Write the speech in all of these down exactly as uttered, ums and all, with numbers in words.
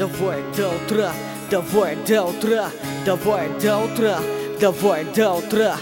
Давай до утра, давай до утра, давай до утра, давай до утра.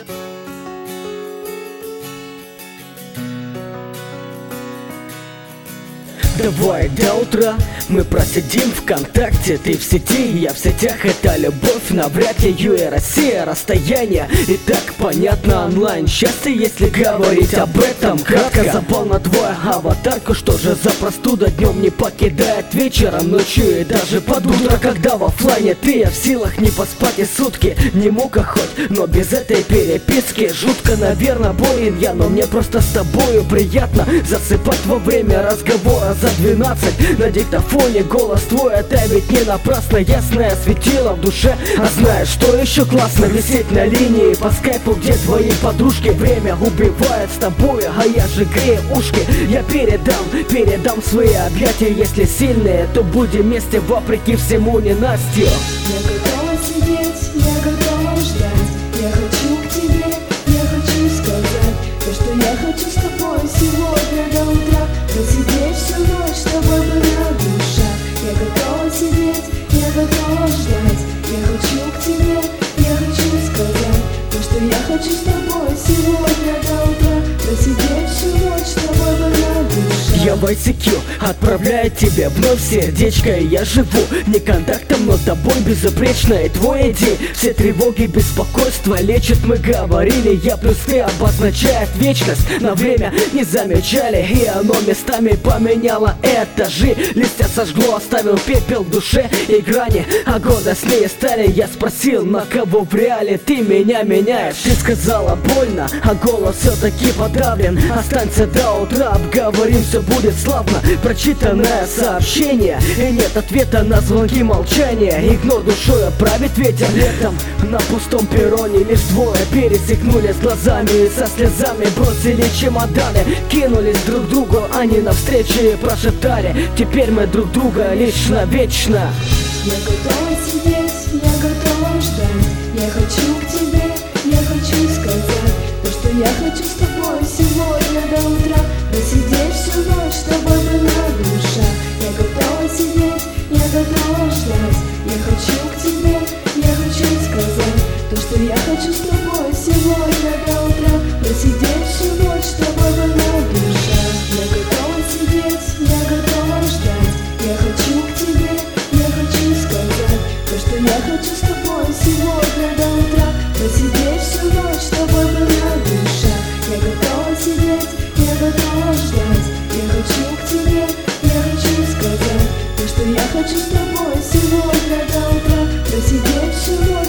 Давай до утра, мы просидим ВКонтакте. Ты в сети, я в сетях, это любовь. Навряд ли Ю и Россия, расстояние и так понятно онлайн. Счастье, если говорить об этом кратко. Запал на твою аватарку, что же за простуда днем не покидает вечером, ночью и даже под утро. Когда в оффлайне ты, я в силах не поспать и сутки. Не мука хоть, но без этой переписки жутко, наверное, болен я, но мне просто с тобою приятно засыпать во время разговора за двенадцать на диктофоне. Голос твой, это ведь не напрасно. Ясное светило в душе. А знаешь, что еще классно? Висеть на линии по скайпу, где твои подружки. Время убивает с тобой, а я же грею ушки. Я передам, передам свои объятия. Если сильные, то будем вместе вопреки всему ненастью. Я готова сидеть, я готова ждать. Я хочу к тебе, я хочу сказать то, что я хочу с тобой сегодня до утра. Просидеть всю ночь, с тобой была душа. Я готова сидеть, я готова ждать. Я хочу к тебе, я хочу сказать то, что я хочу с тобой сегодня до утра. Просидеть всю ночь, с тобой была душа. Я в ай си кью отправляю тебе вновь сердечко. И я живу не контактом, но тобой безупречно. И твой идеи, все тревоги, беспокойства лечат. Мы говорили, я плюс ты обозначает вечность. На время не замечали, и оно местами поменяло этажи. Листья сожгло, оставил пепел в душе и грани, а года с ней стали. Я спросил, на кого в реале ты меня меняешь. Ты сказала больно, а голос все-таки подавлен. Останься до утра, обговорим, все будет славно. Прочитанное сообщение, и нет ответа на звонки, молчания. Игнор душой правит ветер. Летом на пустом перроне лишь двое пересекнулись глазами и со слезами бросили чемоданы. Кинулись друг к другу, они навстречу и прошептали: теперь мы друг друга лишь навечно. Я готова сидеть, я готова ждать. Я хочу к тебе, я хочу сказать то, что я хочу с тобой сегодня до утра. Просидеть всю ночь, с тобой была душа. Я готова сидеть, я готова ждать. Я хочу к тебе, я хочу сказать то, что я хочу с тобой сегодня до утра. Просидеть всю ночь, с тобой была душа. Я готова сидеть, я готова ждать. Я хочу к тебе, я хочу сказать то, что я хочу с тобой сегодня до утра. Просидеть всю ночь, с тобой была душа. Я готова сидеть, я готова ждать. Я хочу к тебе, я хочу сказать то, что я хочу с тобой сегодня до утра. Просидеть всю ночь.